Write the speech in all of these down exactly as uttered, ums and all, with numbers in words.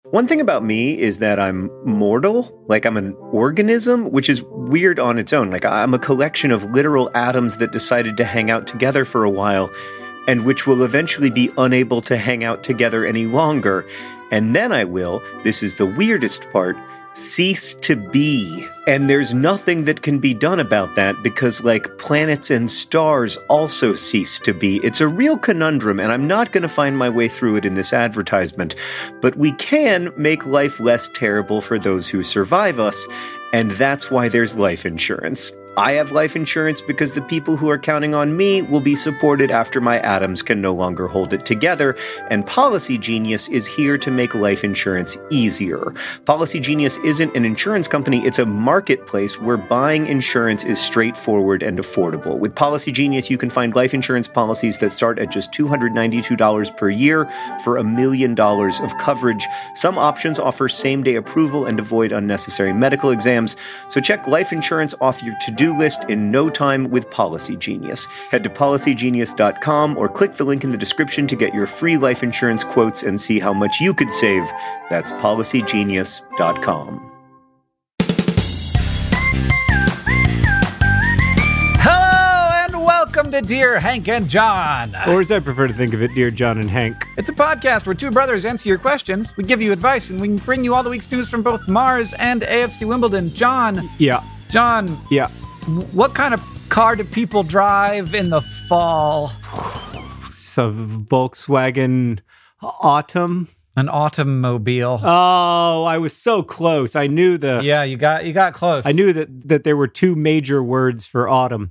One thing about me is that I'm mortal, like I'm an organism, which is weird on its own. Like I'm a collection of literal atoms that decided to hang out together for a while, and which will eventually be unable to hang out together any longer. And then I will, this is the weirdest part, cease to be. And there's nothing that can be done about that because, like, planets and stars also cease to be. It's a real conundrum, and I'm not going to find my way through it in this advertisement. But we can make life less terrible for those who survive us, and that's why there's life insurance. I have life insurance because the people who are counting on me will be supported after my atoms can no longer hold it together, and Policy Genius is here to make life insurance easier. Policy Genius isn't an insurance company, it's a marketplace where buying insurance is straightforward and affordable. With Policy Genius, you can find life insurance policies that start at just two hundred ninety-two dollars per year for a million dollars of coverage. Some options offer same-day approval and avoid unnecessary medical exams, so check life insurance off your to-do list in no time with Policy Genius. Head to policy genius dot com or click the link in the description to get your free life insurance quotes and see how much you could save. That's policy genius dot com. Hello and welcome to Dear Hank and John. Or as I prefer to think of it, Dear John and Hank. It's a podcast where two brothers answer your questions, we give you advice, and we bring you all the week's news from both Mars and A F C Wimbledon. John. Yeah. John. Yeah. What kind of car do people drive in the fall? So Volkswagen Autumn. An automobile. Oh, I was so close. I knew the. Yeah, you got you got close. I knew that that there were two major words for autumn.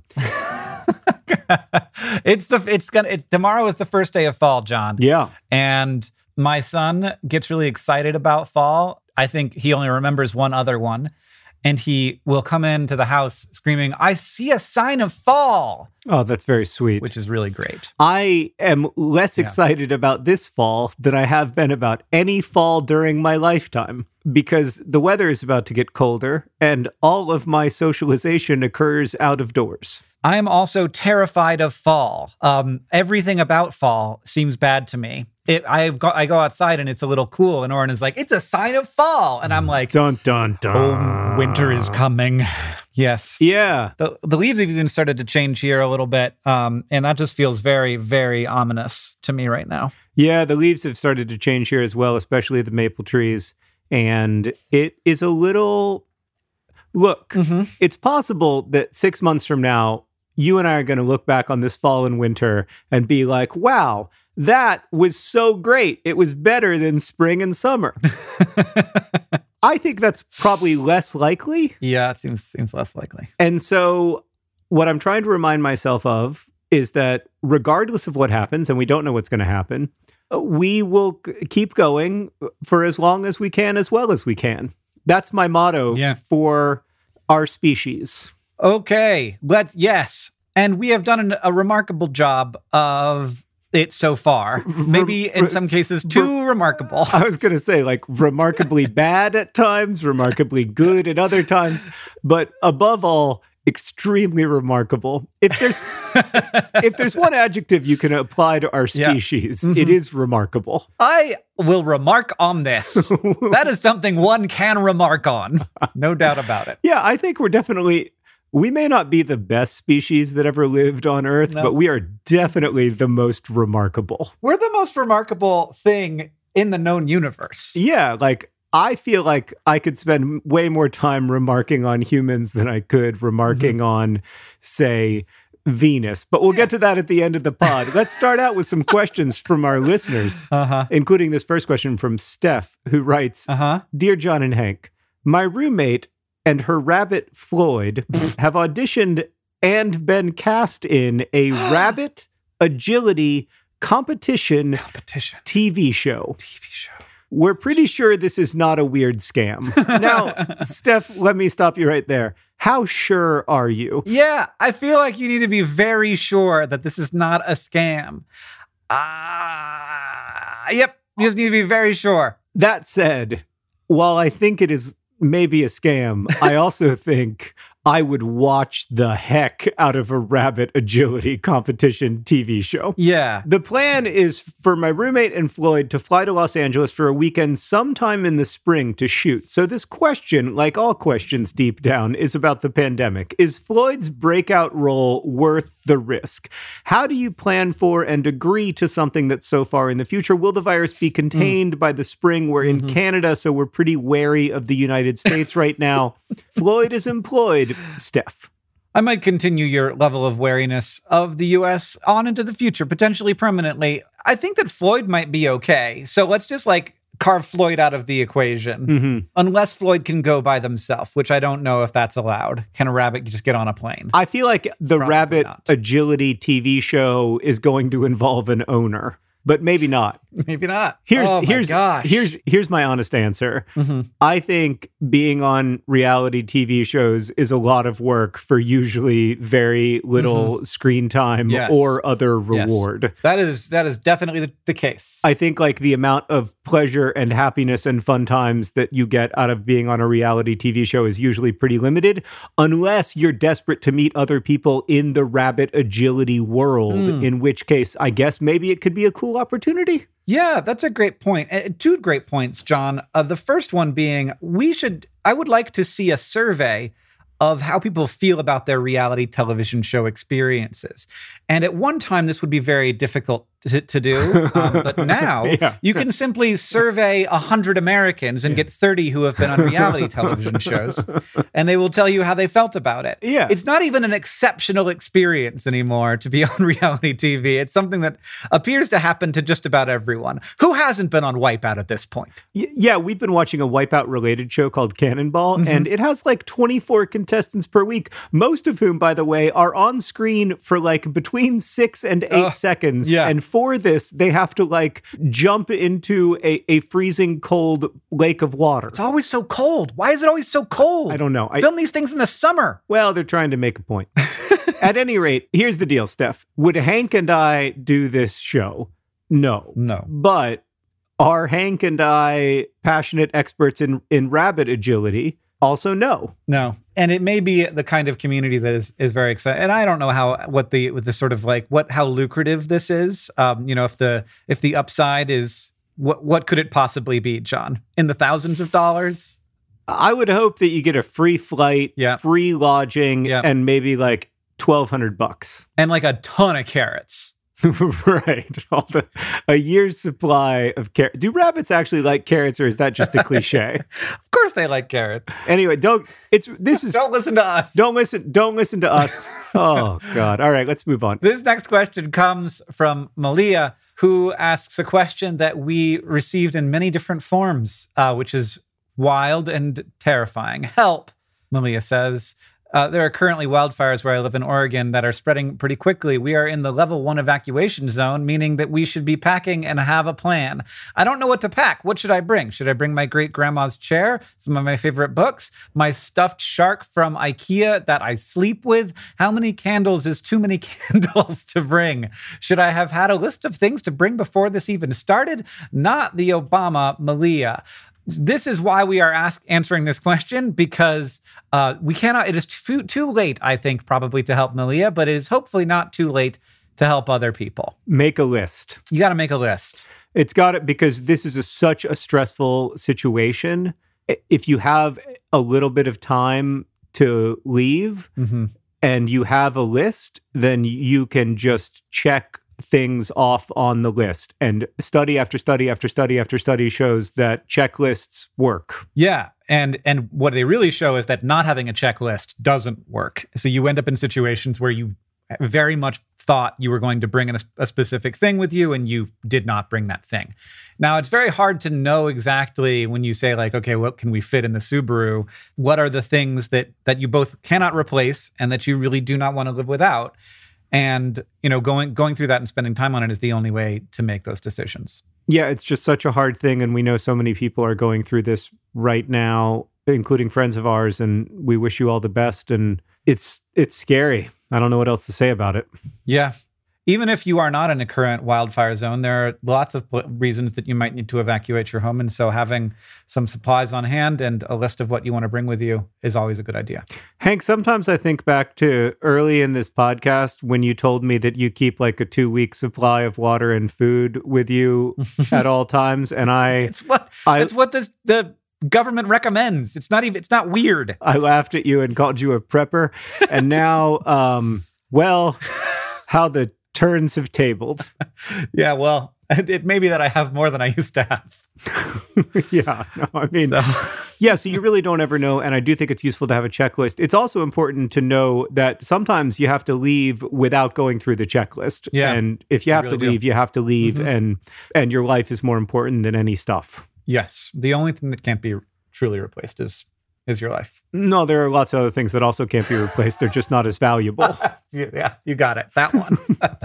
it's the it's gonna it, tomorrow is the first day of fall, John. Yeah, and my son gets really excited about fall. I think he only remembers one other one. And he will come into the house screaming, "I see a sign of fall." Oh, that's very sweet. Which is really great. I am less yeah. excited about this fall than I have been about any fall during my lifetime, because the weather is about to get colder and all of my socialization occurs out of doors. I am also terrified of fall. Um, everything about fall seems bad to me. It, I've got, I go outside and it's a little cool, and Oren is like, "It's a sign of fall," and I'm like, "Dun dun dun! Oh, winter is coming." Yes, yeah. The the leaves have even started to change here a little bit, um, and that just feels very, very ominous to me right now. Yeah, the leaves have started to change here as well, especially the maple trees, and it is a little. Look, mm-hmm. It's possible that six months from now, you and I are going to look back on this fall and winter and be like, "Wow, that was so great. It was better than spring and summer." I think that's probably less likely. Yeah, it seems seems less likely. And so what I'm trying to remind myself of is that regardless of what happens, and we don't know what's going to happen, we will c- keep going for as long as we can, as well as we can. That's my motto yeah. for our species. Okay, let's, yes. And we have done an, a remarkable job of it so far. Maybe in some cases too remarkable. I was going to say, like, remarkably bad at times, remarkably good at other times, but above all, extremely remarkable. If there's if there's one adjective you can apply to our species, yeah. mm-hmm. it is remarkable. I will remark on this. That is something one can remark on. No doubt about it. Yeah, I think we're definitely... We may not be the best species that ever lived on Earth, no. but we are definitely the most remarkable. We're the most remarkable thing in the known universe. Yeah, like, I feel like I could spend way more time remarking on humans than I could remarking mm-hmm. on, say, Venus. But we'll yeah. get to that at the end of the pod. Let's start out with some questions from our listeners, uh-huh. including this first question from Steph, who writes, uh-huh. "Dear John and Hank, my roommate and her rabbit Floyd have auditioned and been cast in a rabbit agility competition, competition T V show. T V show. We're pretty sure this is not a weird scam." Now, Steph, let me stop you right there. How sure are you? Yeah, I feel like you need to be very sure that this is not a scam. Ah, uh, yep, you just need to be very sure. That said, while I think it is maybe a scam, I also think I would watch the heck out of a rabbit agility competition T V show. Yeah. The plan is for my roommate and Floyd to fly to Los Angeles for a weekend sometime in the spring to shoot. So this question, like all questions deep down, is about the pandemic. Is Floyd's breakout role worth the risk? How do you plan for and agree to something that's so far in the future? Will the virus be contained mm. by the spring? We're in mm-hmm. Canada, so we're pretty wary of the United States right now. Floyd is employed. Steph. I might continue your level of wariness of the U S on into the future, potentially permanently. I think that Floyd might be okay. So let's just like carve Floyd out of the equation. Mm-hmm. Unless Floyd can go by themselves, which I don't know if that's allowed. Can a rabbit just get on a plane? I feel like the Probably rabbit not. agility T V show is going to involve an owner. But maybe not. Maybe not. Here's oh my here's gosh. here's here's my honest answer. Mm-hmm. I think being on reality T V shows is a lot of work for usually very little mm-hmm. screen time yes. or other reward. Yes. That is that is definitely the, the case. I think like the amount of pleasure and happiness and fun times that you get out of being on a reality T V show is usually pretty limited, unless you're desperate to meet other people in the rabbit agility world, mm. in which case I guess maybe it could be a cool opportunity. Yeah, that's a great point. Uh, two great points, John. Uh, the first one being, we should, I would like to see a survey of how people feel about their reality television show experiences. And at one time, this would be very difficult to, to do. Um, but now, yeah. you can simply survey one hundred Americans and yeah. get thirty who have been on reality television shows, and they will tell you how they felt about it. Yeah. It's not even an exceptional experience anymore to be on reality T V. It's something that appears to happen to just about everyone. Who hasn't been on Wipeout at this point? Y- yeah, we've been watching a Wipeout-related show called Cannonball, mm-hmm. and it has like twenty-four contestants per week, most of whom, by the way, are on screen for like between six and eight uh, seconds. Yeah. And for this, they have to like jump into a, a freezing cold lake of water. It's always so cold. Why is it always so cold? I don't know. I, Film these things in the summer. Well, they're trying to make a point. At any rate, here's the deal, Steph. Would Hank and I do this show? No. No. But are Hank and I passionate experts in, in rabbit agility? Also, no. No. And it may be the kind of community that is, is very excited. And I don't know how, what the, with the sort of like, what, how lucrative this is. Um, you know, if the, if the upside is, what, what could it possibly be, John? In the thousands of dollars? I would hope that you get a free flight, yeah. free lodging, yeah. and maybe like twelve hundred bucks. And like a ton of carrots. Right. All the, a year's supply of carrots. Do rabbits actually like carrots, or is that just a cliche? Of course they like carrots. Anyway, don't, it's, this is. Don't listen to us. Don't listen, don't listen to us. Oh, God. All right, let's move on. This next question comes from Malia, who asks a question that we received in many different forms, uh, which is wild and terrifying. Help, Malia says. Uh, there are currently wildfires where I live in Oregon that are spreading pretty quickly. We are in the level one evacuation zone, meaning that we should be packing and have a plan. I don't know what to pack. What should I bring? Should I bring my great grandma's chair, some of my favorite books, my stuffed shark from IKEA that I sleep with? How many candles is too many candles to bring? Should I have had a list of things to bring before this even started? Not the Obama Malia. This is why we are ask, answering this question, because uh, we cannot, it is too, too late, I think, probably to help Malia, but it is hopefully not too late to help other people. Make a list. You got to make a list. It's got it, because this is a, such a stressful situation. If you have a little bit of time to leave mm-hmm. and you have a list, then you can just check things off on the list. And study after study after study after study shows that checklists work. Yeah. And and what they really show is that not having a checklist doesn't work. So you end up in situations where you very much thought you were going to bring in a, a specific thing with you, and you did not bring that thing. Now, it's very hard to know exactly when you say, like, okay, what can we fit in the Subaru? What are the things that that you both cannot replace and that you really do not want to live without? And, you know, going going through that and spending time on it is the only way to make those decisions. Yeah, it's just such a hard thing. And we know so many people are going through this right now, including friends of ours. And we wish you all the best. And it's it's scary. I don't know what else to say about it. Yeah. Even if you are not in a current wildfire zone, there are lots of reasons that you might need to evacuate your home. And so having some supplies on hand and a list of what you want to bring with you is always a good idea. Hank, sometimes I think back to early in this podcast when you told me that you keep like a two-week supply of water and food with you at all times. And I... It's what, I, it's what this, the government recommends. It's not even, it's not weird. I laughed at you and called you a prepper. And now, um, well, how the turns have tabled. Yeah, well, it may be that I have more than I used to have. Yeah, no, I mean, so. Yeah, so you really don't ever know, and I do think it's useful to have a checklist. It's also important to know that sometimes you have to leave without going through the checklist. Yeah, and if you have really to leave, do. you have to leave, mm-hmm. and and your life is more important than any stuff. Yes, the only thing that can't be truly replaced is is your life. No, there are lots of other things that also can't be replaced. They're just not as valuable. Yeah, you got it. That one.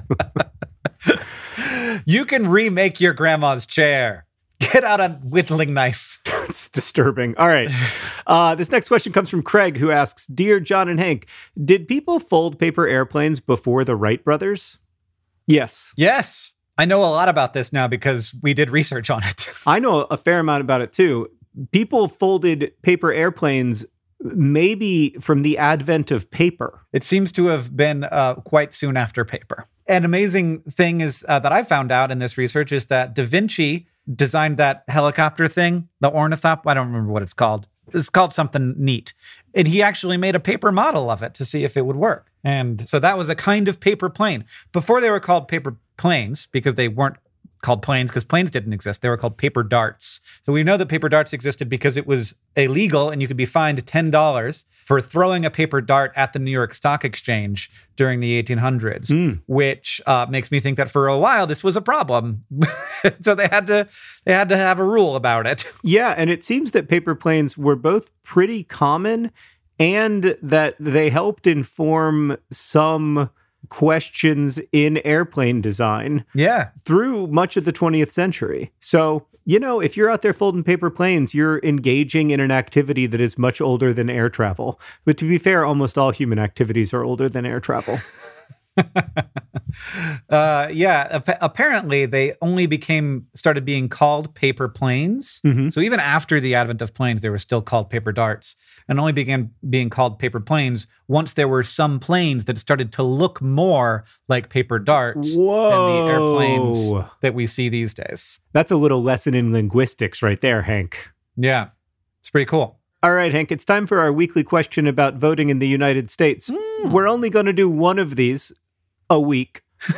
You can remake your grandma's chair. Get out a whittling knife. It's disturbing. All right. Uh, this next question comes from Craig, who asks, Dear John and Hank, did people fold paper airplanes before the Wright brothers? Yes. Yes. I know a lot about this now because we did research on it. I know a fair amount about it, too. People folded paper airplanes maybe from the advent of paper. It seems to have been uh, quite soon after paper. An amazing thing is uh, that I found out in this research is that Da Vinci designed that helicopter thing, the ornithop. I don't remember what it's called. It's called something neat. And he actually made a paper model of it to see if it would work. And so that was a kind of paper plane. Before they were called paper planes, because they weren't called planes, because planes didn't exist. They were called paper darts. So we know that paper darts existed because it was illegal and you could be fined ten dollars for throwing a paper dart at the New York Stock Exchange during the eighteen hundreds, mm. which uh, makes me think that for a while this was a problem. So they had to they had to have a rule about it. Yeah, and it seems that paper planes were both pretty common and that they helped inform some questions in airplane design yeah. through much of the twentieth century. So, you know, if you're out there folding paper planes, you're engaging in an activity that is much older than air travel. But to be fair, almost all human activities are older than air travel. uh, yeah, ap- apparently they only became started being called paper planes. Mm-hmm. So even after the advent of planes, they were still called paper darts, and only began being called paper planes once there were some planes that started to look more like paper darts Whoa. than the airplanes that we see these days. That's a little lesson in linguistics right there, Hank. Yeah, it's pretty cool. All right, Hank, it's time for our weekly question about voting in the United States. Mm. We're only going to do one of these a week.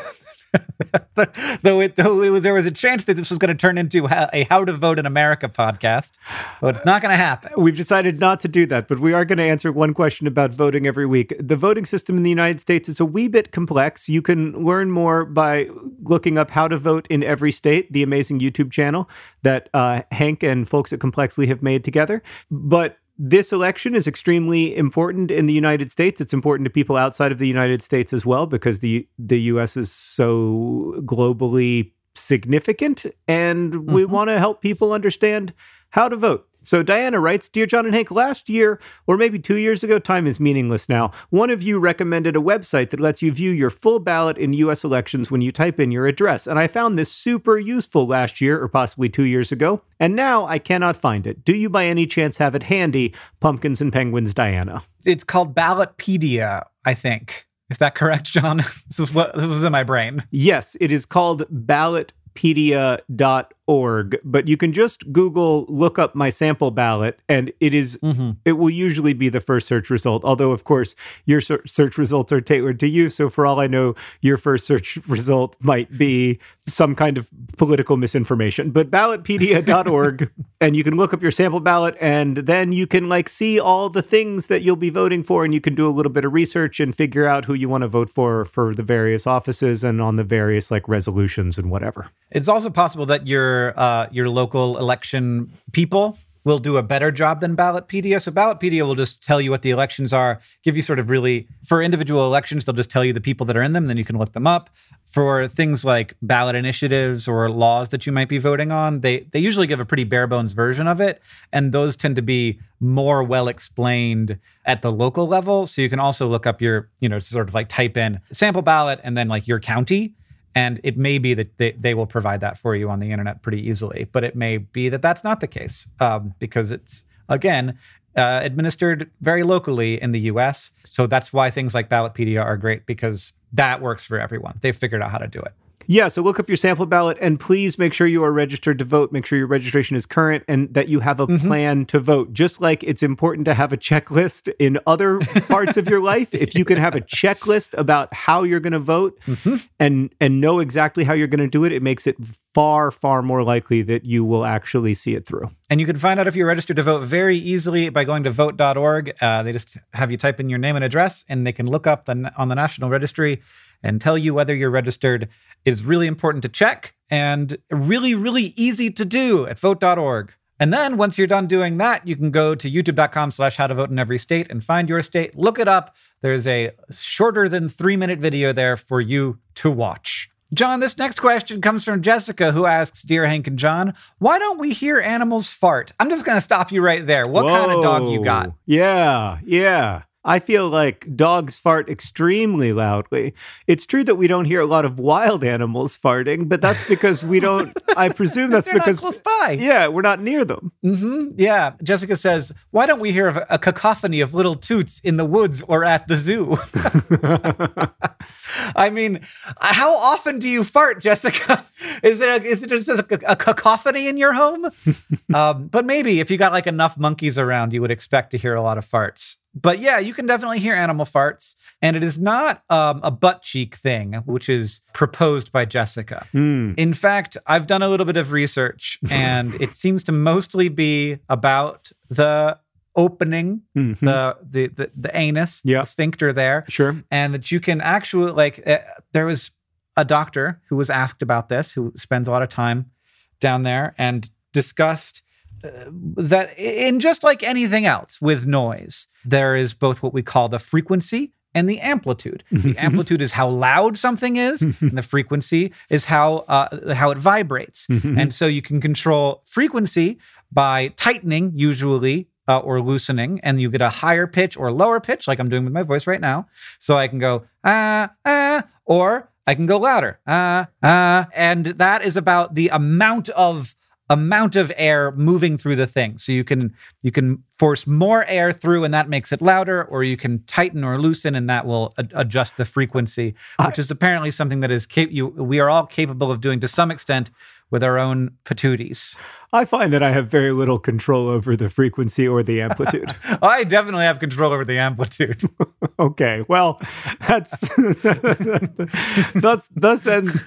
though, it, though it was, there was a chance that this was going to turn into a How to Vote in America podcast, but it's not going to happen. We've decided not to do that, but we are going to answer one question about voting every week. The voting system in the United States is a wee bit complex. You can learn more by looking up How to Vote in Every State, the amazing YouTube channel that uh, Hank and folks at Complexly have made together. But this election is extremely important in the United States. It's important to people outside of the United States as well, because the the U S is so globally significant, and mm-hmm. we want to help people understand how to vote. So Diana writes, Dear John and Hank, last year, or maybe two years ago, time is meaningless now, one of you recommended a website that lets you view your full ballot in U S elections when you type in your address. And I found this super useful last year, or possibly two years ago, and now I cannot find it. Do you by any chance have it handy? Pumpkins and Penguins, Diana. It's called Ballotpedia, I think. Is that correct, John? This is what this was in my brain. Yes, it is called Ballotpedia dot org, but you can just Google, look up my sample ballot, and it is mm-hmm. it will usually be the first search result. Although, of course, your search results are tailored to you. So for all I know, your first search result might be some kind of political misinformation. But Ballotpedia dot org, and you can look up your sample ballot, and then you can like see all the things that you'll be voting for, and you can do a little bit of research and figure out who you want to vote for for the various offices and on the various like resolutions and whatever. It's also possible that your uh, your local election people will do a better job than Ballotpedia. So Ballotpedia will just tell you what the elections are, give you sort of really, for individual elections, they'll just tell you the people that are in them, then you can look them up. For things like ballot initiatives or laws that you might be voting on, they they usually give a pretty bare bones version of it. And those tend to be more well explained at the local level. So you can also look up your, you know, sort of like type in sample ballot and then like your county. And it may be that they, they will provide that for you on the internet pretty easily. But it may be that that's not the case um, because it's, again, uh, administered very locally in the U S. So that's why things like Ballotpedia are great, because that works for everyone. They've figured out how to do it. Yeah, so look up your sample ballot and please make sure you are registered to vote. Make sure your registration is current and that you have a mm-hmm. plan to vote. Just like it's important to have a checklist in other parts of your life, if you can have a checklist about how you're going to vote mm-hmm. and and know exactly how you're going to do it, it makes it far, far more likely that you will actually see it through. And you can find out if you're registered to vote very easily by going to vote dot org. Uh, they just have you type in your name and address, and they can look up the, on the National Registry and tell you whether you're registered. Is really important to check and really, really easy to do at vote dot org. And then once you're done doing that, you can go to youtube dot com slash how to vote in every state and find your state. Look it up. There's a shorter than three minute video there for you to watch. John, this next question comes from Jessica, who asks, Dear Hank and John, why don't we hear animals fart? I'm just going to stop you right there. What Whoa. kind of dog you got? Yeah, yeah. I feel like dogs fart extremely loudly. It's true that we don't hear a lot of wild animals farting, but that's because we don't, I presume that's They're because, not close by. Yeah, we're not near them. Mm-hmm. Yeah. Jessica says, why don't we hear of a cacophony of little toots in the woods or at the zoo? I mean, how often do you fart, Jessica? Is it, a, is it just a, a cacophony in your home? um, but maybe if you got like enough monkeys around, you would expect to hear a lot of farts. But yeah, you can definitely hear animal farts. And it is not um, a butt cheek thing, which is proposed by Jessica. Mm. In fact, I've done a little bit of research, and it seems to mostly be about the opening, mm-hmm. the, the the the anus, yeah. the sphincter there. Sure. And that you can actually, like, uh, there was a doctor who was asked about this, who spends a lot of time down there, and discussed uh, that in just like anything else with noise, there is both what we call the frequency and the amplitude. The amplitude is how loud something is, and the frequency is how uh, how it vibrates. And so you can control frequency by tightening, usually, uh, or loosening, and you get a higher pitch or lower pitch, like I'm doing with my voice right now. So I can go, ah, ah, or I can go louder, ah, ah. And that is about the amount of amount of air moving through the thing. So you can you can force more air through and that makes it louder, or you can tighten or loosen and that will a- adjust the frequency, which I, is apparently something that is cap- you, we are all capable of doing to some extent with our own patooties. I find that I have very little control over the frequency or the amplitude. I definitely have control over the amplitude. Okay, well, that's thus thus ends.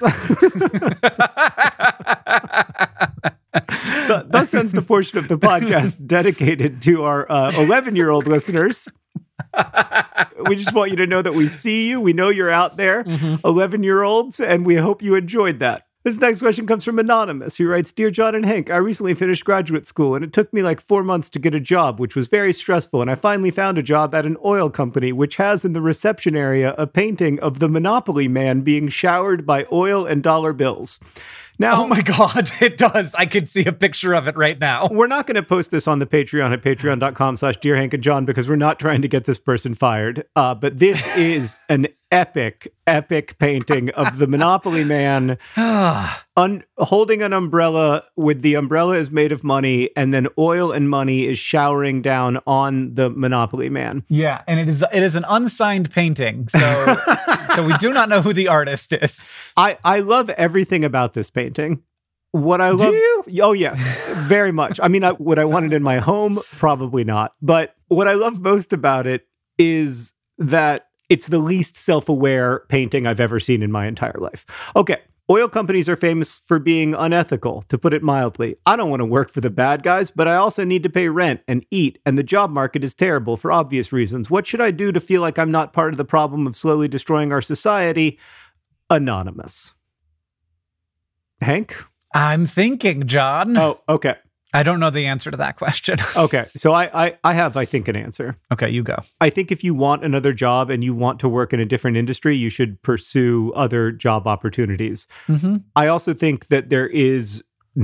Thus ends the portion of the podcast dedicated to our uh, eleven-year-old listeners. We just want you to know that we see you. We know you're out there, mm-hmm. eleven-year-olds, and we hope you enjoyed that. This next question comes from Anonymous, who writes, Dear John and Hank, I recently finished graduate school, and it took me like four months to get a job, which was very stressful, and I finally found a job at an oil company, which has in the reception area a painting of the Monopoly Man being showered by oil and dollar bills. Now, oh my God, it does. I could see a picture of it right now. We're not going to post this on the Patreon at patreon.com slash Dear Hank and John because we're not trying to get this person fired. Uh, but this is an epic, epic painting of the Monopoly Man un- holding an umbrella with the umbrella is made of money, and then oil and money is showering down on the Monopoly Man. Yeah, and it is it is an unsigned painting, so so we do not know who the artist is. I, I love everything about this painting. What I love, do you? Oh yes, very much. I mean, I, would I want it in my home? Probably not. But what I love most about it is that it's the least self-aware painting I've ever seen in my entire life. Okay. Oil companies are famous for being unethical, to put it mildly. I don't want to work for the bad guys, but I also need to pay rent and eat, and the job market is terrible for obvious reasons. What should I do to feel like I'm not part of the problem of slowly destroying our society? Anonymous. Hank? I'm thinking, John. Oh, okay. I don't know the answer to that question. Okay, so I, I I have, I think, an answer. Okay, you go. I think if you want another job and you want to work in a different industry, you should pursue other job opportunities. Mm-hmm. I also think that there is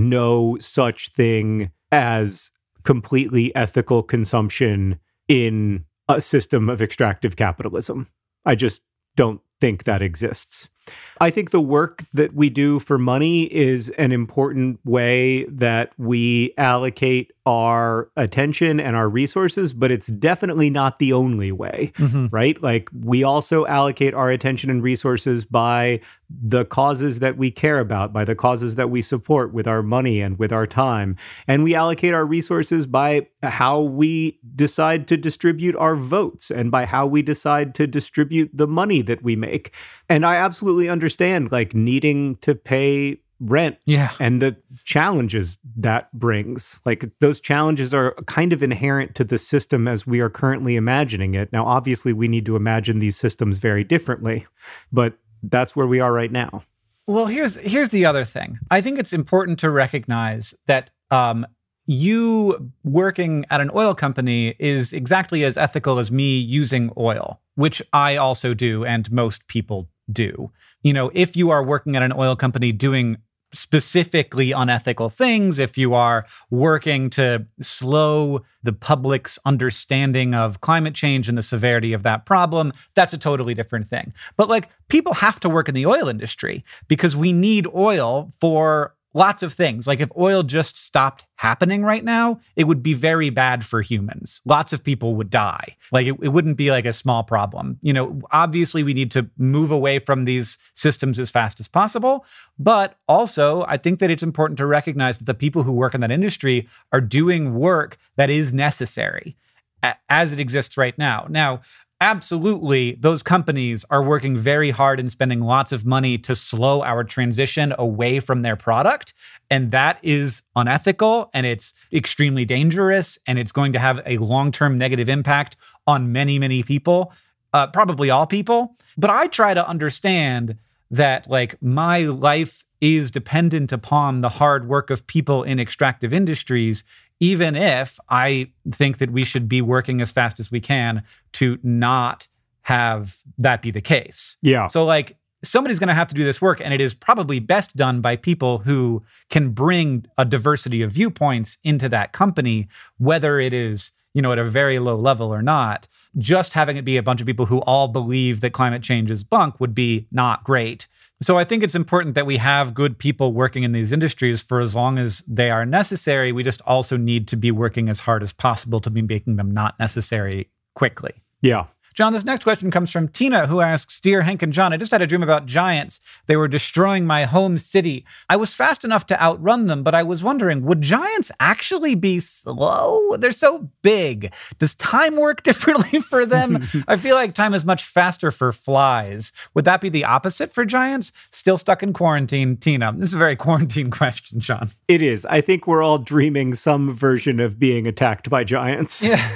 no such thing as completely ethical consumption in a system of extractive capitalism. I just don't think that exists. I think the work that we do for money is an important way that we allocate our attention and our resources, but it's definitely not the only way, Mm-hmm. right? Like, we also allocate our attention and resources by the causes that we care about, by the causes that we support with our money and with our time. And we allocate our resources by how we decide to distribute our votes and by how we decide to distribute the money that we make. And I absolutely understand, like, needing to pay rent Yeah. and the challenges that brings. Like, those challenges are kind of inherent to the system as we are currently imagining it. Now, obviously, we need to imagine these systems very differently, but that's where we are right now. Well, here's here's the other thing. I think it's important to recognize that um, you working at an oil company is exactly as ethical as me using oil, which I also do, and most people do. You know, if you are working at an oil company doing specifically unethical things, if you are working to slow the public's understanding of climate change and the severity of that problem, that's a totally different thing. But like, people have to work in the oil industry because we need oil for lots of things. Like, if oil just stopped happening right now, it would be very bad for humans. Lots of people would die. Like, it, it wouldn't be like a small problem. You know, obviously we need to move away from these systems as fast as possible. But also, I think that it's important to recognize that the people who work in that industry are doing work that is necessary a- as it exists right now. Now, absolutely, those companies are working very hard and spending lots of money to slow our transition away from their product. And that is unethical, and it's extremely dangerous, and it's going to have a long-term negative impact on many, many people, uh, probably all people. But I try to understand that, like, my life is dependent upon the hard work of people in extractive industries, even if I think that we should be working as fast as we can to not have that be the case. Yeah. So, like, somebody's going to have to do this work, and it is probably best done by people who can bring a diversity of viewpoints into that company, whether it is, you know, at a very low level or not. Just having it be a bunch of people who all believe that climate change is bunk would be not great. So I think it's important that we have good people working in these industries for as long as they are necessary. We just also need to be working as hard as possible to be making them not necessary quickly. Yeah. John, this next question comes from Tina, who asks, "Dear Hank and John, I just had a dream about giants. They were destroying my home city. I was fast enough to outrun them, but I was wondering, would giants actually be slow? They're so big. Does time work differently for them? I feel like time is much faster for flies. Would that be the opposite for giants? Still stuck in quarantine, Tina." This is a very quarantine question, John. It is. I think we're all dreaming some version of being attacked by giants. Yeah.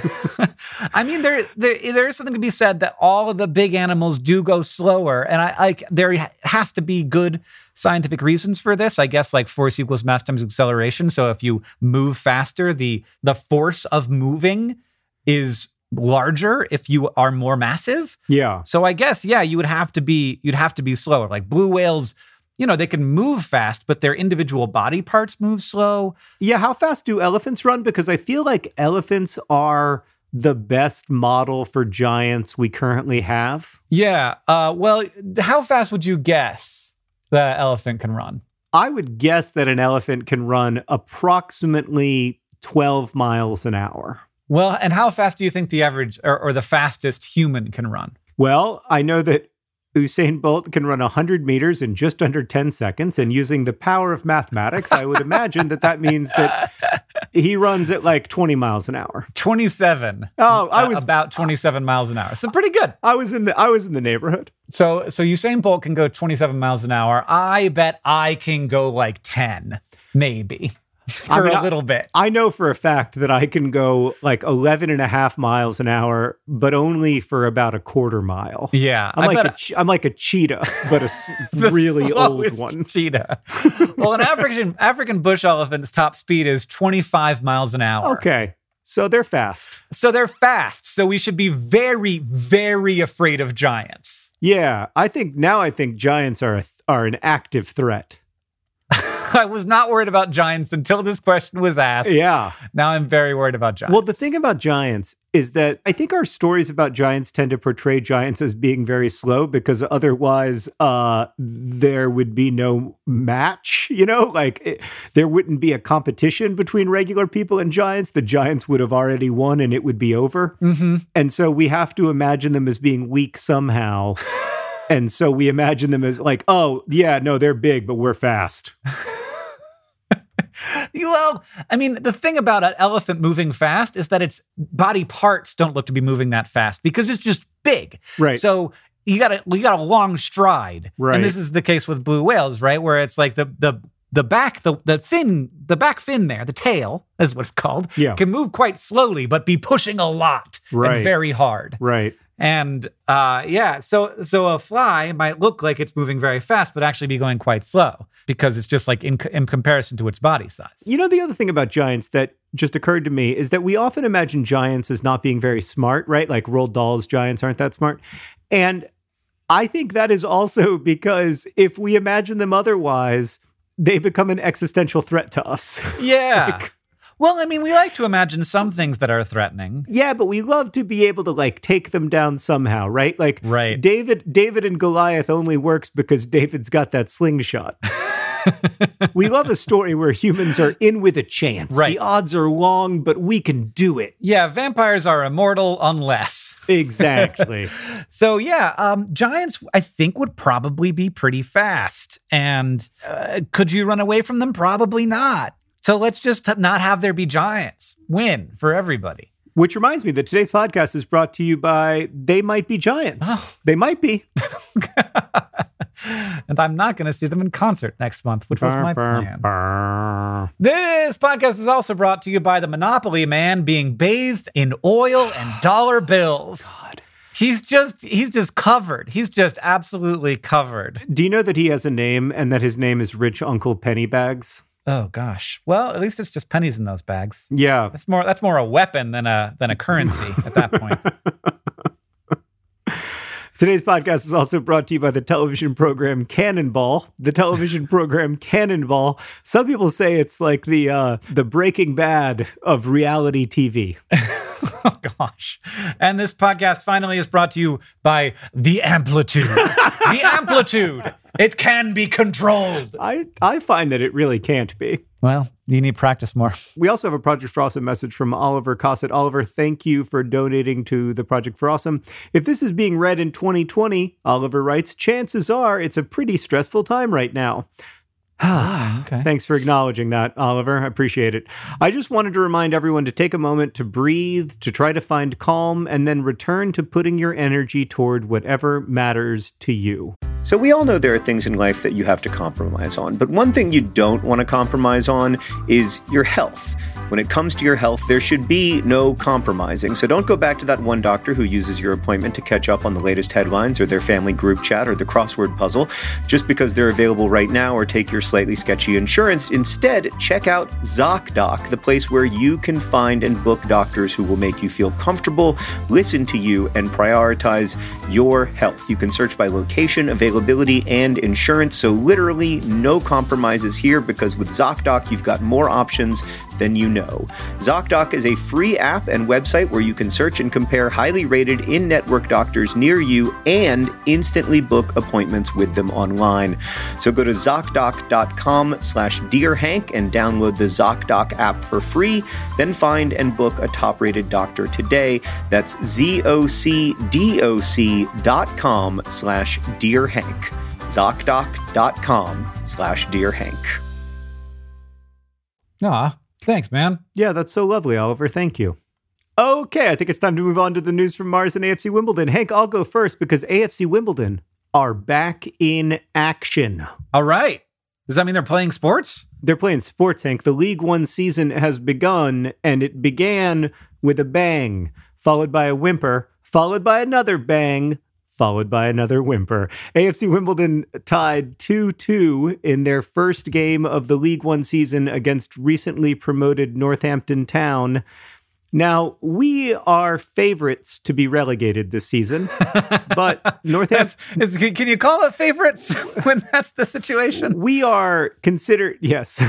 I mean, there, there, there is something to be said that all of the big animals do go slower. And I, I there has to be good scientific reasons for this. I guess like force equals mass times acceleration. So if you move faster, the the force of moving is larger if you are more massive. Yeah. So I guess, yeah, you would have to be, you'd have to be slower. Like blue whales, you know, they can move fast, but their individual body parts move slow. Yeah. How fast do elephants run? Because I feel like elephants are the best model for giants we currently have. Yeah. Uh, well, how fast would you guess the elephant can run? I would guess that an elephant can run approximately twelve miles an hour. Well, and how fast do you think the average or, or the fastest human can run? Well, I know that Usain Bolt can run one hundred meters in just under ten seconds. And using the power of mathematics, I would imagine that that means that he runs at like twenty miles an hour. twenty-seven. Oh, I was uh, about twenty-seven miles an hour. So pretty good. I was in the I was in the neighborhood. So so Usain Bolt can go twenty-seven miles an hour. I bet I can go like ten, maybe. for I mean, a little bit. I know for a fact that I can go like eleven and a half miles an hour, but only for about a quarter mile. Yeah. I'm I like bet a che- I'm like a cheetah, but a s- the really old slowest one. cheetah. Well, an African African bush elephant's top speed is twenty-five miles an hour. Okay. So they're fast. So they're fast. So we should be very, very afraid of giants. Yeah, I think now I think giants are a th- are an active threat. I was not worried about giants until this question was asked. Yeah. Now I'm very worried about giants. Well, the thing about giants is that I think our stories about giants tend to portray giants as being very slow because otherwise uh, there would be no match, you know, like it, there wouldn't be a competition between regular people and giants. The giants would have already won and it would be over. Mm-hmm. And so we have to imagine them as being weak somehow. And so we imagine them as like, oh, yeah, no, they're big, but we're fast. Well, I mean, the thing about an elephant moving fast is that its body parts don't look to be moving that fast because it's just big. Right. So you got a you got a long stride. Right. And this is the case with blue whales, right? Where it's like the the the back, the the fin, the back fin there, the tail is what it's called, Yeah. can move quite slowly, but be pushing a lot Right. and very hard. Right. And uh, yeah, so so a fly might look like it's moving very fast, but actually be going quite slow because it's just like in, in comparison to its body size. You know, the other thing about giants that just occurred to me is that we often imagine giants as not being very smart, right? Like Roald Dahl's giants aren't that smart. And I think that is also because if we imagine them otherwise, they become an existential threat to us. Yeah. Like, well, I mean, we like to imagine some things that are threatening. yeah, but we love to be able to like take them down somehow, right? Like Right. David David and Goliath only works because David's got that slingshot. We love a story where humans are in with a chance. Right. The odds are long, but we can do it. Yeah, vampires are immortal unless. Exactly. So yeah, um, giants, I think, would probably be pretty fast. And uh, could you run away from them? Probably not. So let's just not have there be giants. Win for everybody. Which reminds me that today's podcast is brought to you by They Might Be Giants. Oh. They might be. And I'm not going to see them in concert next month, which was my Brr, plan. brr. This podcast is also brought to you by the Monopoly Man being bathed in oil and dollar bills. God. He's just he's just covered. He's just absolutely covered. Do you know that he has a name and that his name is Rich Uncle Pennybags? Oh gosh. Well, at least it's just pennies in those bags. Yeah. That's more that's more a weapon than a than a currency at that point. Today's podcast is also brought to you by the television program Cannonball. The television program Cannonball. Some people say it's like the uh, the Breaking Bad of reality T V. Oh gosh. And this podcast finally is brought to you by The Amplitude. The Amplitude. It can be controlled. I, I find that it really can't be. Well, you need practice more. We also have a Project for Awesome message from Oliver Cossett. Oliver, thank you for donating to the Project for Awesome. If this is being read in twenty twenty, Oliver writes, chances are it's a pretty stressful time right now. Okay. Thanks for acknowledging that, Oliver. I appreciate it. I just wanted to remind everyone to take a moment to breathe, to try to find calm, and then return to putting your energy toward whatever matters to you. So we all know there are things in life that you have to compromise on, but one thing you don't want to compromise on is your health. When it comes to your health, there should be no compromising. So don't go back to that one doctor who uses your appointment to catch up on the latest headlines or their family group chat or the crossword puzzle just because they're available right now, or take your slightly sketchy insurance. Instead, check out ZocDoc, the place where you can find and book doctors who will make you feel comfortable, listen to you, and prioritize your health. You can search by location, availability, and insurance. So literally no compromises here, because with ZocDoc, you've got more options than you know. ZocDoc is a free app and website where you can search and compare highly rated in-network doctors near you and instantly book appointments with them online. So go to ZocDoc.com slash DearHank and download the ZocDoc app for free. Then find and book a top-rated doctor today. That's ZocDoc dot com slash DearHank. ZocDoc.com slash DearHank. Aw, thanks, man. Yeah, that's so lovely, Oliver. Thank you. Okay, I think it's time to move on to the news from Mars and A F C Wimbledon. Hank, I'll go first because A F C Wimbledon are back in action. All right. Does that mean they're playing sports? They're playing sports, Hank. The League One season has begun, and it began with a bang, followed by a whimper, followed by another bang, followed by another whimper. A F C Wimbledon tied two two in their first game of the League One season against recently promoted Northampton Town. Now, we are favorites to be relegated this season, but Northampton... Is, can you call it favorites when that's the situation? We are considered... Yes.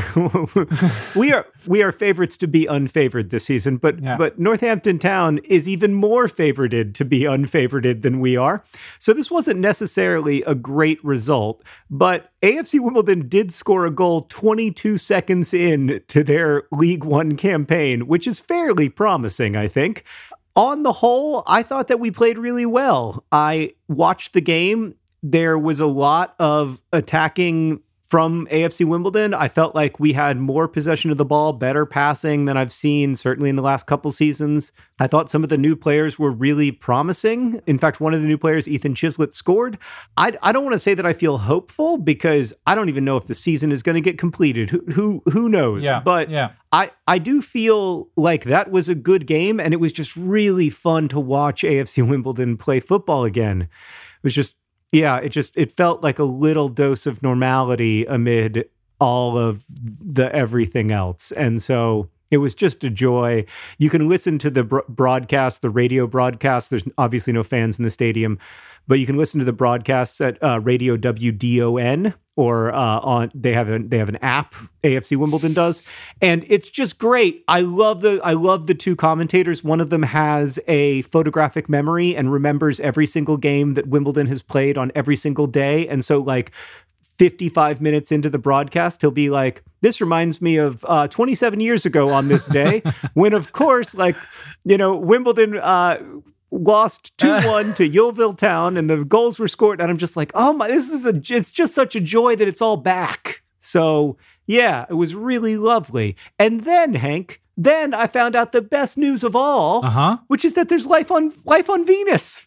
we are we are favorites to be unfavored this season, but, yeah. but Northampton Town is even more favorited to be unfavored than we are. So this wasn't necessarily a great result, but A F C Wimbledon did score a goal twenty-two seconds in to their League One campaign, which is fairly promising, I think. On the whole, I thought that we played really well. I watched the game. There was a lot of attacking from A F C Wimbledon. I felt like we had more possession of the ball, better passing than I've seen, certainly in the last couple seasons. I thought some of the new players were really promising. In fact, one of the new players, Ethan Chislett, scored. I, I don't want to say that I feel hopeful because I don't even know if the season is going to get completed. Who who, who knows? Yeah, but yeah. I, I do feel like that was a good game, and it was just really fun to watch A F C Wimbledon play football again. It was just Yeah, it just, it felt like a little dose of normality amid all of the everything else. And so it was just a joy. You can listen to the bro- broadcast, the radio broadcast. There's obviously no fans in the stadium, but you can listen to the broadcasts at uh, Radio W D O N or uh, on. They have a they have an app. A F C Wimbledon does, and it's just great. I love the I love the two commentators. One of them has a photographic memory and remembers every single game that Wimbledon has played on every single day, and so like fifty-five minutes into the broadcast, he'll be like, this reminds me of uh, twenty-seven years ago on this day, when, of course, like, you know, Wimbledon uh, lost two one to Yeovil Town and the goals were scored. And I'm just like, oh my, this is a, it's just such a joy that it's all back. So, yeah, it was really lovely. And then, Hank, then I found out the best news of all, uh-huh. which is that there's life on life on Venus.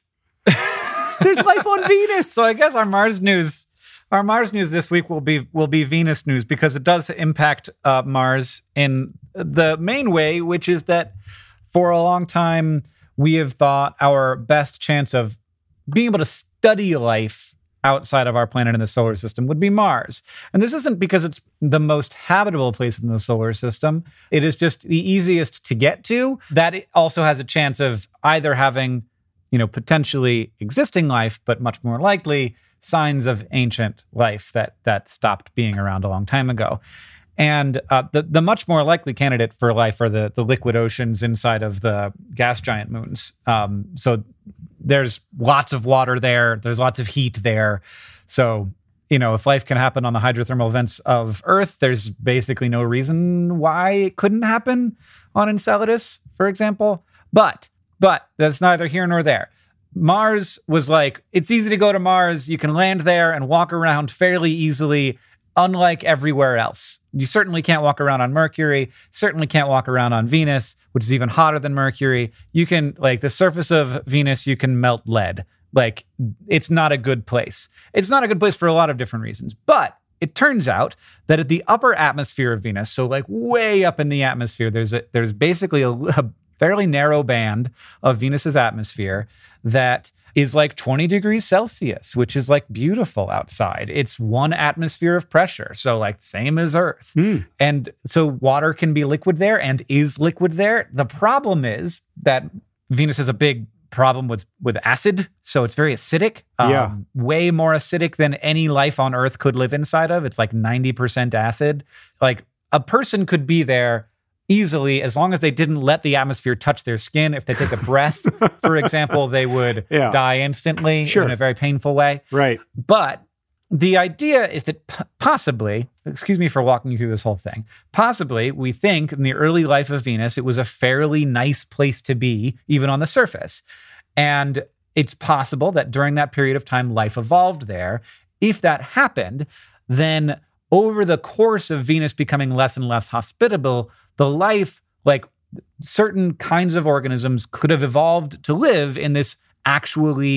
There's life on Venus. So I guess our Mars news... Our Mars news this week will be will be Venus news because it does impact uh, Mars in the main way, which is that for a long time we have thought our best chance of being able to study life outside of our planet in the solar system would be Mars. And this isn't because it's the most habitable place in the solar system. It is just the easiest to get to. That it also has a chance of either having, you know, potentially existing life, but much more likely signs of ancient life that that stopped being around a long time ago. And uh, the the much more likely candidate for life are the, the liquid oceans inside of the gas giant moons. Um, so there's lots of water there. There's lots of heat there. So, you know, if life can happen on the hydrothermal vents of Earth, there's basically no reason why it couldn't happen on Enceladus, for example. But, but that's neither here nor there. Mars was like, it's easy to go to Mars. You can land there and walk around fairly easily, unlike everywhere else. You certainly can't walk around on Mercury, certainly can't walk around on Venus, which is even hotter than Mercury. You can, like, the surface of Venus, you can melt lead. Like, it's not a good place. It's not a good place for a lot of different reasons. But it turns out that at the upper atmosphere of Venus, so like way up in the atmosphere, there's a, there's basically a, a fairly narrow band of Venus's atmosphere that is like twenty degrees Celsius, which is like beautiful outside. It's one atmosphere of pressure. So like same as Earth. Mm. And so water can be liquid there and is liquid there. The problem is that Venus has a big problem with, with acid. So it's very acidic. Um, yeah. Way more acidic than any life on Earth could live inside of. It's like ninety percent acid. Like a person could be there easily, as long as they didn't let the atmosphere touch their skin. If they take a breath, for example, they would yeah. die instantly sure. in a very painful way. Right. But the idea is that p- possibly, excuse me for walking you through this whole thing, possibly we think in the early life of Venus, it was a fairly nice place to be, even on the surface. And it's possible that during that period of time, life evolved there. If that happened, then over the course of Venus becoming less and less hospitable, the life, like certain kinds of organisms could have evolved to live in this actually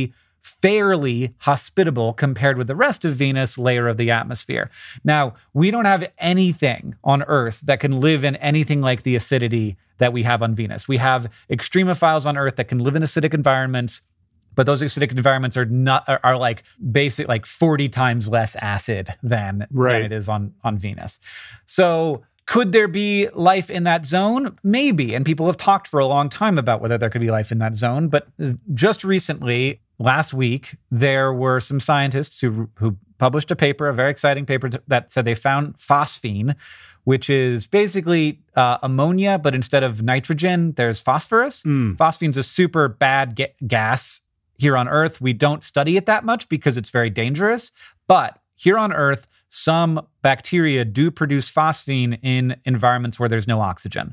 fairly hospitable compared with the rest of Venus layer of the atmosphere. Now, we don't have anything on Earth that can live in anything like the acidity that we have on Venus. We have extremophiles on Earth that can live in acidic environments, but those acidic environments are not are, are like basic like forty times less acid than, right. than it is on, on Venus. So could there be life in that zone? Maybe. And people have talked for a long time about whether there could be life in that zone. But just recently, last week, there were some scientists who, who published a paper, a very exciting paper that said they found phosphine, which is basically uh, ammonia, but instead of nitrogen, there's phosphorus. Mm. Phosphine's a super bad ga- gas here on Earth. We don't study it that much because it's very dangerous. But here on Earth, some bacteria do produce phosphine in environments where there's no oxygen.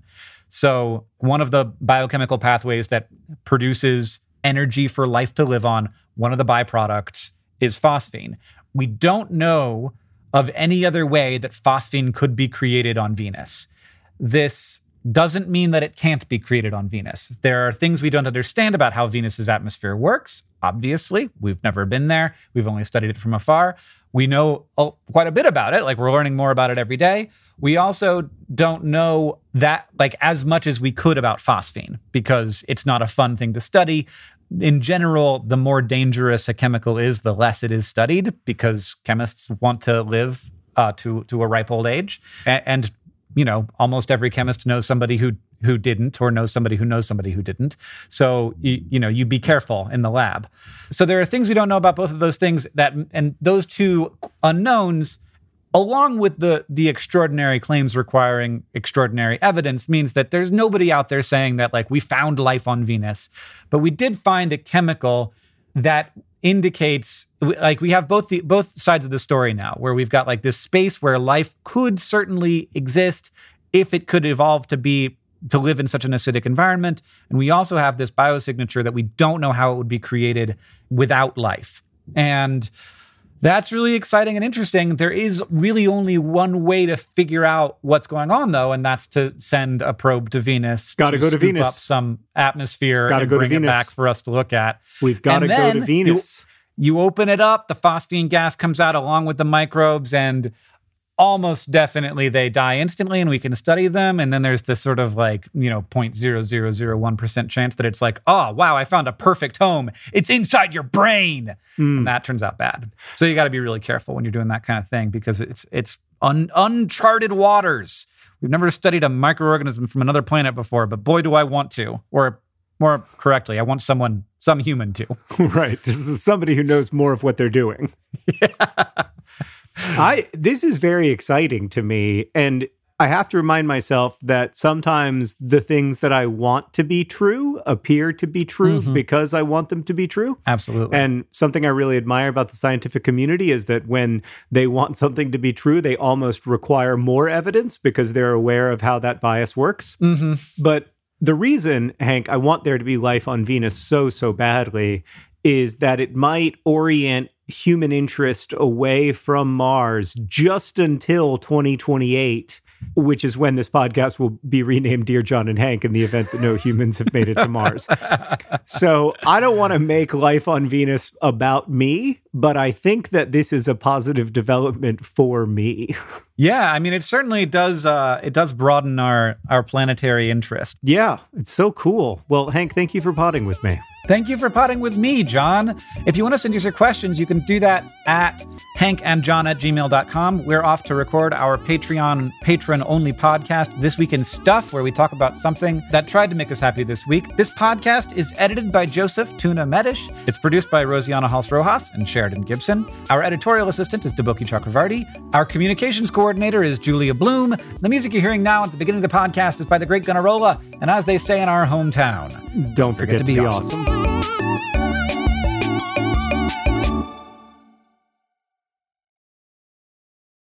So one of the biochemical pathways that produces energy for life to live on, one of the byproducts is phosphine. We don't know of any other way that phosphine could be created on Venus. This doesn't mean that it can't be created on Venus. There are things we don't understand about how Venus's atmosphere works. Obviously, we've never been there. We've only studied it from afar. We know quite a bit about it. Like, we're learning more about it every day. We also don't know that, like, as much as we could about phosphine because it's not a fun thing to study. In general, the more dangerous a chemical is, the less it is studied because chemists want to live uh, to to a ripe old age. And, and you know, almost every chemist knows somebody who who didn't, or knows somebody who knows somebody who didn't. So, you, you know, you be careful in the lab. So there are things we don't know about both of those things that, and those two unknowns, along with the the extraordinary claims requiring extraordinary evidence, means that there's nobody out there saying that, like, we found life on Venus. But we did find a chemical that indicates, like, we have both the both sides of the story now, where we've got like this space where life could certainly exist if it could evolve to be to live in such an acidic environment. And we also have this biosignature that we don't know how it would be created without life. And that's really exciting and interesting. There is really only one way to figure out what's going on, though, and that's to send a probe to Venus. Got to go to Venus. Up some atmosphere Gotta and go bring to it Venus. back for us to look at. We've got to go to Venus. You, you open it up, the phosphine gas comes out along with the microbes, and almost definitely they die instantly, and we can study them. And then there's this sort of like, you know, zero point zero zero zero one percent chance that it's like, oh, wow, I found a perfect home. It's inside your brain. Mm. And that turns out bad. So you got to be really careful when you're doing that kind of thing because it's it's un- uncharted waters. We've never studied a microorganism from another planet before, but boy, do I want to. Or more correctly, I want someone, some human to. Right. This is somebody who knows more of what they're doing. Yeah. I this is very exciting to me, and I have to remind myself that sometimes the things that I want to be true appear to be true mm-hmm. because I want them to be true. Absolutely. And something I really admire about the scientific community is that when they want something to be true, they almost require more evidence because they're aware of how that bias works. Mm-hmm. But the reason, Hank, I want there to be life on Venus so, so badly is that it might orient human interest away from Mars just until twenty twenty-eight, which is when this podcast will be renamed Dear John and Hank in the event that no humans have made it to Mars. So I don't want to make life on Venus about me, but I think that this is a positive development for me. Yeah, I mean, it certainly does. Uh, it does broaden our our planetary interest. Yeah, it's so cool. Well, Hank, thank you for potting with me. Thank you for potting with me, John. If you want to send us your questions, you can do that at hankandjohn at gmail dot com. We're off to record our Patreon patron-only podcast, This Week in Stuff, where we talk about something that tried to make us happy this week. This podcast is edited by Joseph Tuna Medish. It's produced by Rosianna Hals-Rojas and Sheridan Gibson. Our editorial assistant is Deboki Chakravarti. Our communications coordinator is Julia Bloom. The music you're hearing now at the beginning of the podcast is by the great Gunnarolla, and as they say in our hometown, don't forget, forget to be, be awesome. awesome.